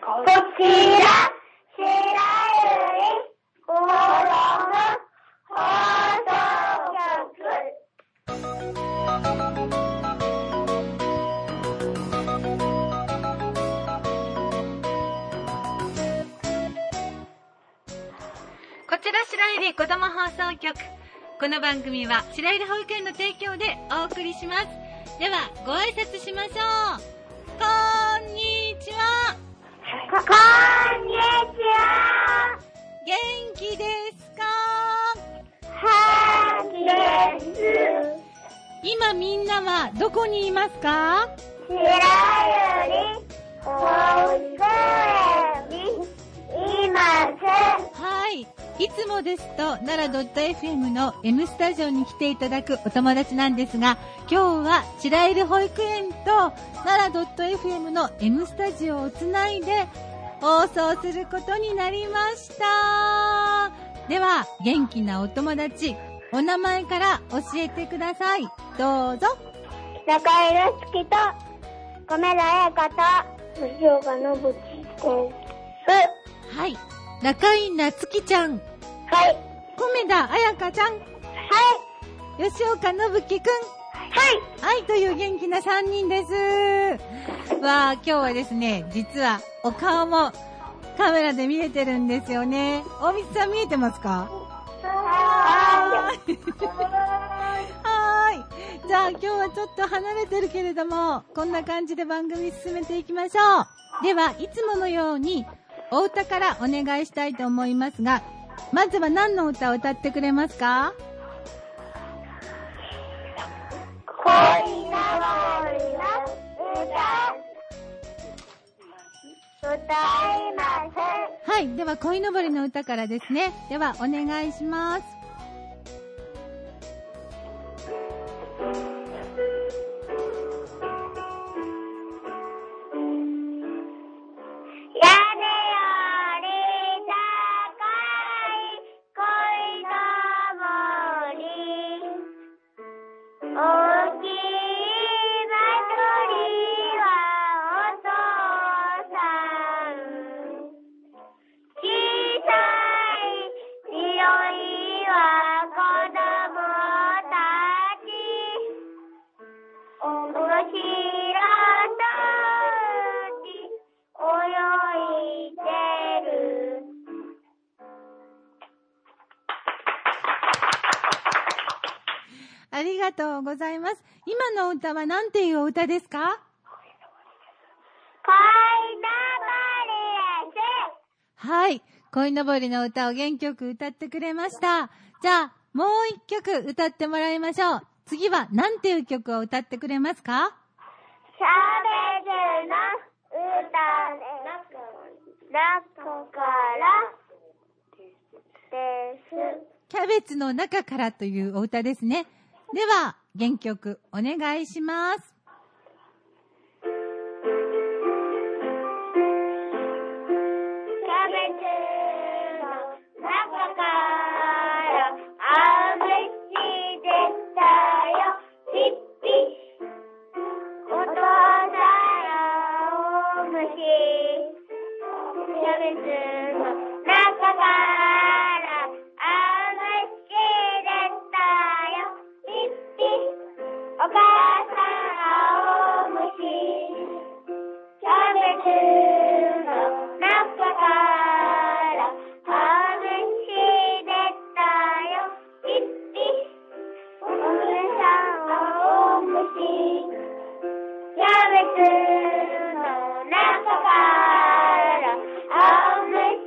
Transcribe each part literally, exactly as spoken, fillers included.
こちら、白百合子ども放送局。 こちら白百合子ども放送局。この番組は白百合保育園の提供でお送りします。ではご挨拶しましょう。こんにちは。 こ、こんにちは。 元気ですか？ はーです。 今みんなはどこにいますか？ 白百合保育園にいます。 はい。いつもですと奈良 .fm の M スタジオに来ていただくお友達なんですが、今日は白百合保育園と奈良 .fm の M スタジオをつないで放送することになりました。では元気なお友達、お名前から教えてください。どうぞ。 中井るつきと米田彩香と藤岡信樹です。 はい。中井なつきちゃん、 はい。 米田彩香ちゃん、 はい。 吉岡信樹くん、 はい。 はい、という元気なさんにんです。わあ、今日はですね、実はお顔もカメラで見えてるんですよね。大光さん見えてますか？ はーい。 はーい。じゃあ今日はちょっと離れてるけれども、こんな感じで番組進めていきましょう。では、いつものようにお歌からお願いしたいと思いますが、まずは何の歌を歌ってくれますか？ 恋の森の歌、歌いません。 はい。では、恋のぼりの歌からですね。では、お願いします。 屋根より高い恋の森、大きい馬取りはお父さん、小さい強いは子供たち、面白い泳いでる。 ありがとうございます。今の歌は何ていうお歌ですか？ 恋の森です。 はい。恋のぼりの歌を元気よく歌ってくれました。じゃあ、もう一曲歌ってもらいましょう。次は何ていう曲を歌ってくれますか？ キャベツの歌中からです。 キャベツの中からというお歌ですね。では、原曲お願いします。 キャベツの中からあむし出たよ、ピッピ。お父さんおむし、キャベツの中からあむし出たよ、ピッピ。お母さんおむし、キャベツの中からあむし出たよ、ピッピ。おむさんおむし、キャベツの中からあむし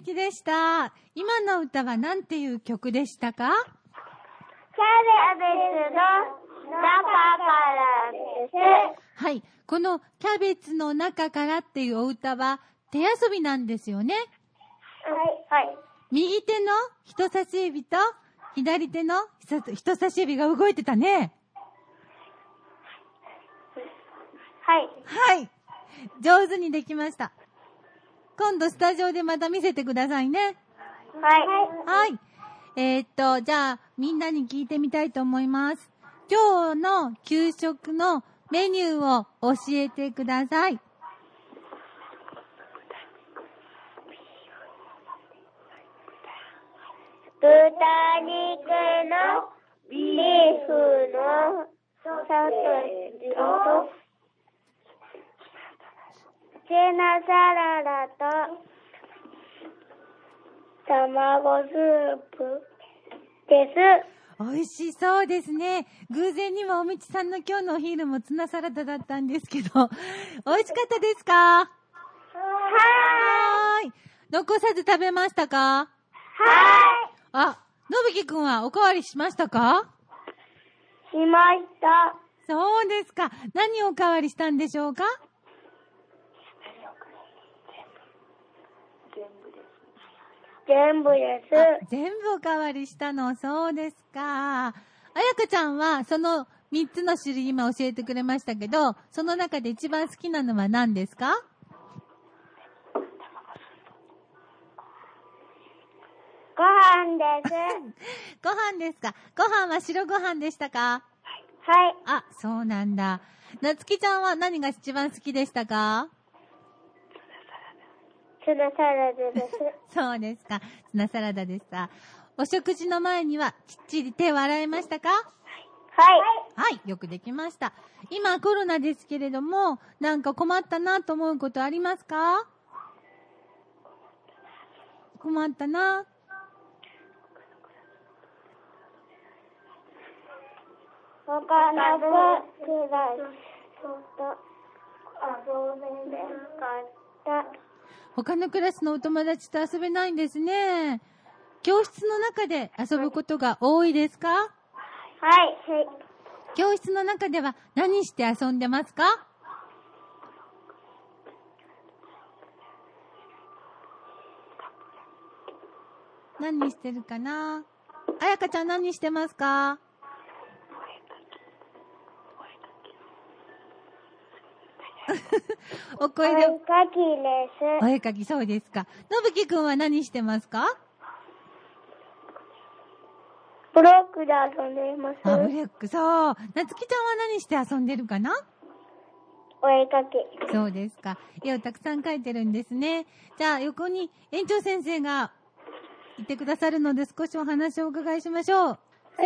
敵でした。今の歌は何ていう曲でしたか？ キャベツの中からです。 はい。このキャベツの中からっていうお歌は手遊びなんですよね。 はい。はい。 右手の人差し指と左手の人差し指が動いてたね。 はい。 はい。上手にできました。今度スタジオでまた見せてくださいね。 はい。 はい。えー、っと、じゃあ、みんなに聞いてみたいと思います。今日の給食のメニューを教えてください。 豚肉のビーフのサトジとツナサラダと卵スープです。 美味しそうですね。偶然にもおみちさんの今日のお昼もツナサラダだったんですけど、美味しかったですか？ はーい。残さず食べましたか？ はい。 あ、のぶきくんはおかわりしましたか？ しました。 そうですか。何をおかわりしたんでしょうか？ 全部です。 全部おかわりしたの。そうですか。あやかちゃんはそのみっつの種類今教えてくれましたけど、その中で一番好きなのは何ですか？ ご飯です。 ご飯ですか。ご飯は白ご飯でしたか？ はい。 あ、そうなんだ。なつきちゃんは何が一番好きでしたか？ ツナサラダです。 そうですか。ツナサラダですか。お食事の前にはきっちり手を洗いましたか？ はい。 はい、よくできました。今コロナですけれども、なんか困ったなと思うことありますか？困ったな。 他のクラスと遊べなかった。 他のクラスのお友達と遊べないんですね。教室の中で遊ぶことが多いですか？ はい。 教室の中では何して遊んでますか？何してるかな？あやかちゃん何してますか？お声で。 お絵かきです。 お絵かき、そうですか。のぶきくんは何してますか？ ブロックで遊んでいます。 あ、ブロック、そう。なつきちゃんは何して遊んでるかな？ お絵かき。 そうですか。絵をたくさん描いてるんですね。じゃあ、横に園長先生がいてくださるので少しお話をお伺いしましょう。はい、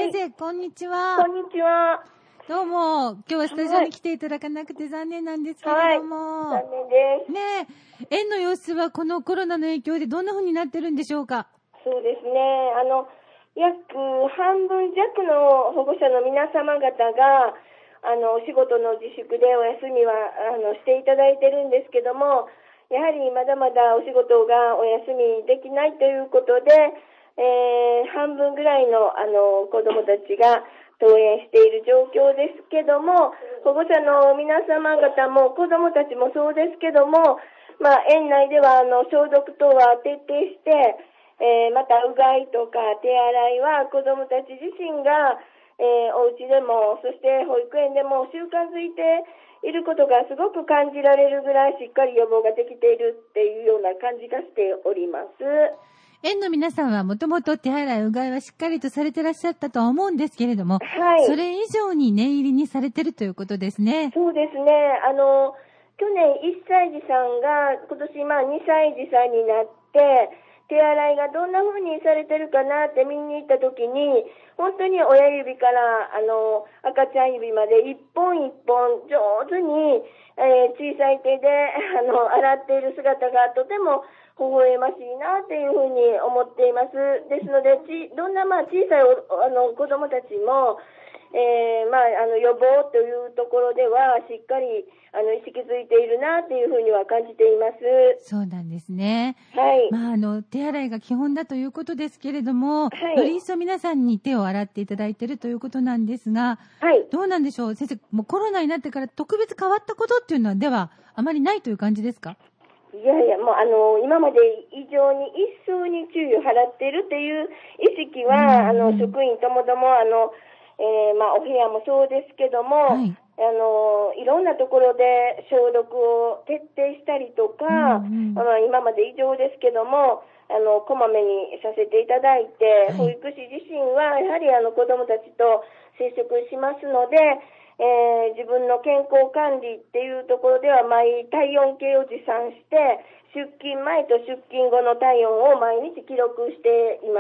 先生、こんにちは。 こんにちは。 どうも、今日はスタジオに来ていただかなくて残念なんですけれども。 はい、残念です。 ねえ、園の様子はこのコロナの影響でどんな風になってるんでしょうか？ そうですね。あの、約半分弱の保護者の皆様方が、あの、お仕事の自粛でお休みは、あの、していただいてるんですけども、やはりまだまだお仕事がお休みできないということで、えー、半分ぐらいの、あの、子供たちが登園している状況ですけども、保護者の皆様方も子供たちもそうですけども、まあ、園内では、あの、消毒等は徹底して、えー、また、うがいとか手洗いは子供たち自身が、えー、お家でも、そして保育園でも習慣づいていることがすごく感じられるぐらいしっかり予防ができているっていうような感じがしております。 園の皆さんはもともと手洗い、うがいはしっかりとされてらっしゃったとは思うんですけれども、 はい。 それ以上に念入りにされてるということですね。 そうですね。あの、去年いっさい児さんが今年まあにさい児さんになって、手洗いがどんな風にされてるかなって見に行った時に、本当に親指からあの赤ちゃん指まで一本一本上手に、えー、小さい手であの洗っている姿がとても微笑ましいなっていうふうに思っています。ですので、ちどんなまあ小さいおあの子供たちも、 えー、まあ、あの、予防というところでは、しっかり、あの、意識づいているな、というふうには感じています。 そうなんですね。 はい。 まあ、あの、手洗いが基本だということですけれども、 はい、 より一層皆さんに手を洗っていただいているということなんですが、 はい。 どうなんでしょう、先生、もうコロナになってから特別変わったことっていうのは、では、あまりないという感じですか？ いやいや、もうあの、今まで以上に一層に注意を払っているという意識は、あの、職員ともども、あの、えー、まあ、お部屋もそうですけども、はい、あの、いろんなところで消毒を徹底したりとか、うんうん、あの今まで以上ですけども、あの、こまめにさせていただいて、はい、保育士自身は、やはりあの、子供たちと接触しますので、えー、自分の健康管理っていうところでは、毎体温計を持参して、出勤前と出勤後の体温を毎日記録しています。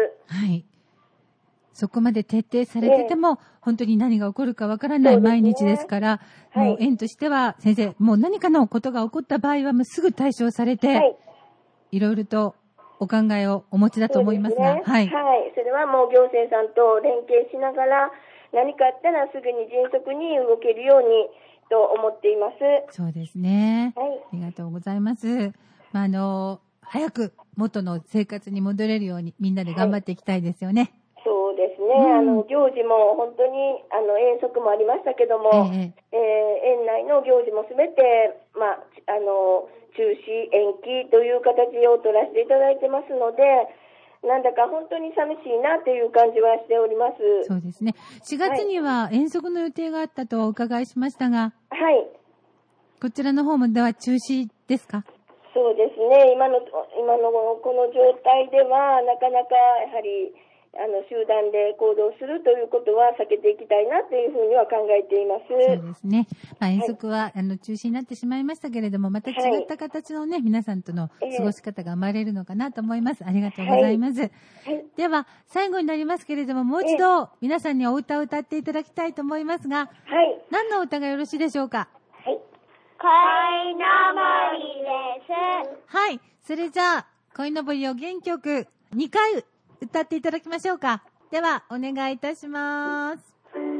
はい。そこまで徹底されてても、ね、本当に何が起こるかわからない毎日ですから、ね、もう園としては、先生、もう何かのことが起こった場合は、もうすぐ対処されて、はい、いろいろとお考えをお持ちだと思いますが、 ね、はい。はい。それはもう行政さんと連携しながら、何かあったらすぐに迅速に動けるようにと思っています。 そうですね。はい。ありがとうございます。まあ、あの、早く元の生活に戻れるようにみんなで頑張っていきたいですよね。 はい、そうですね。うん、あの、行事も本当に、あの、遠足もありましたけども、えええー、園内の行事もすべて、まあ、あの、中止、延期という形を取らせていただいてますので、なんだか本当に寂しいなという感じはしております。 そうですね。しがつには遠足の予定があったとお伺いしましたが、 はい。 こちらの方もでは中止ですか？ そうですね。今の、今のこの状態では、なかなかやはり、あの、集団で行動するということは避けていきたいなというふうには考えています。 そうですね。まあ、遠足は、はい、あの、中止になってしまいましたけれども、また違った形のね、はい、皆さんとの過ごし方が生まれるのかなと思います。ありがとうございます。はいはい、では、最後になりますけれども、もう一度皆さんにお歌を歌っていただきたいと思いますが、はい。何の歌がよろしいでしょうか？ はい。恋のぼりです。 はい。それじゃあ、恋のぼりを原曲にかい歌っていただきましょうか。では、お願いいたします。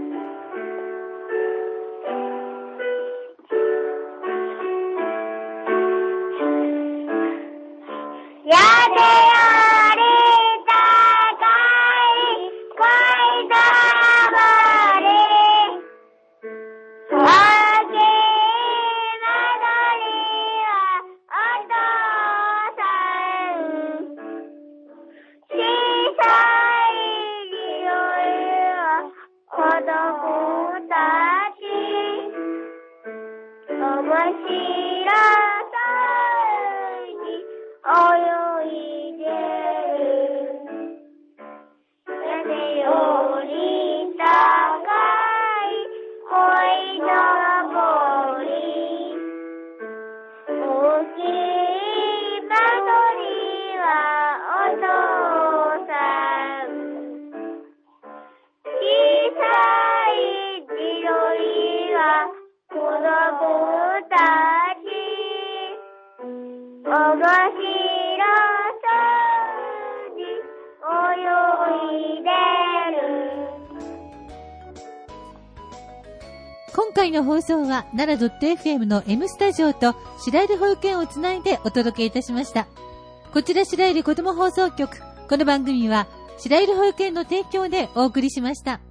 やでより高い恋のぼり、大きい間取りはお父さん、小さい広いは子供たち、面白そうに泳いでる。屋根より高い恋のぼり、大きい間取りはお父さん、小さい広いは子供たち、面白そうに泳いでる。 今回の放送は奈良 .fm の M スタジオと白百合保育園をつないでお届けいたしました。こちら白百合子ども放送局。この番組は白百合保育園の提供でお送りしました。